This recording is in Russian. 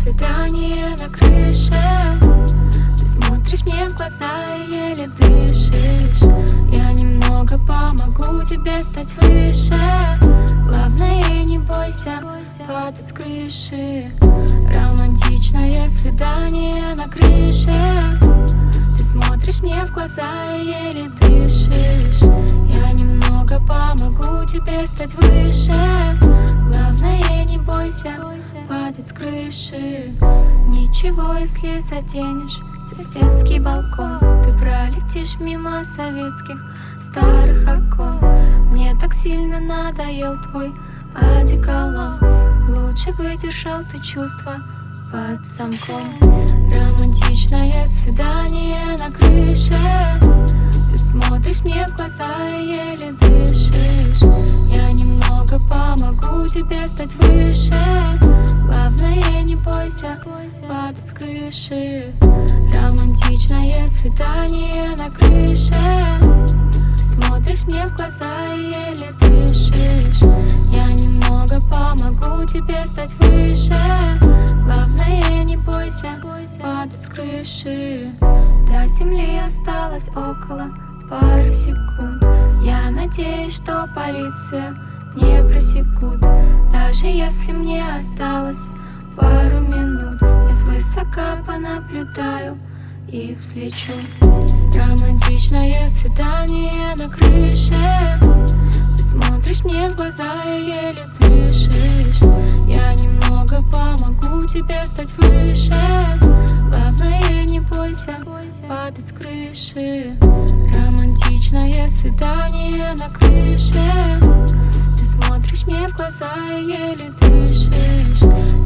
свидание на крыше. Ты смотришь мне в глаза и еле дышишь. Я немного помогу тебе стать выше. Главное, не бойся падать с крыши. Романтичное свидание на крыше. Ты смотришь мне в глаза и еле дышишь. Я немного помогу тебе стать выше. Главное, не бойся падать с крыши. Ничего, если заденешь соседский балкон. Ты пролетишь мимо советских старых окон. Мне так сильно надоел твой одеколон. Лучше бы держал ты чувства под замком. Романтичное свидание на крыше. Ты смотришь мне в глаза и еле дышишь. Я немного помогу тебе стать выше. Главное, не бойся падать с крыши. Романтичное свидание на крыше. Ты смотришь мне в глаза и еле дышишь. Я немного помогу тебе стать выше. Главное, не бойся падать с крыши. До земли осталось около пары секунд. Я надеюсь, что полиция не просекут. Даже если мне осталось пару минут, я свысока понаблюдаю и взлечу. Романтичное свидание на крыше. Ты смотришь мне в глаза и еле дышишь. Я немного помогу тебе стать выше. Главное, не бойся падать с крыши. Романтичное свидание на крыше. Ты смотришь мне в глаза и еле дышишь.